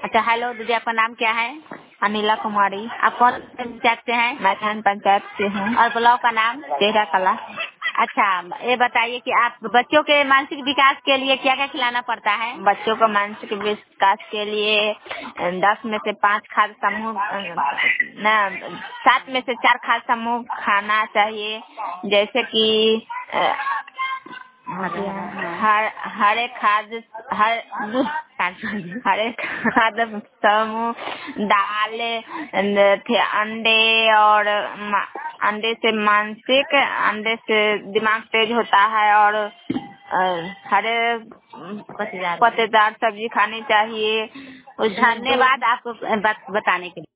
अच्छा, हेलो दीदी, आपका नाम क्या है? अनिला कुमारी। आप कौन से पंचायत से हैं? मैं थान पंचायत से हूँ। और ब्लॉक का नाम? तेरा कला। अच्छा, ये बताइए कि आप बच्चों के मानसिक विकास के लिए क्या क्या खिलाना पड़ता है? बच्चों को मानसिक विकास के लिए 10 में से 5 खाद्य समूह न 7 में से 4 खाद्य समूह खाना चाहिए, जैसे कि हर एक खाद्य समूह दाल, अंडे और अंडे से मानसिक, अंडे से दिमाग तेज होता है, और हरे पत्तेदार सब्जी खानी चाहिए। धन्यवाद आपको बताने के लिए।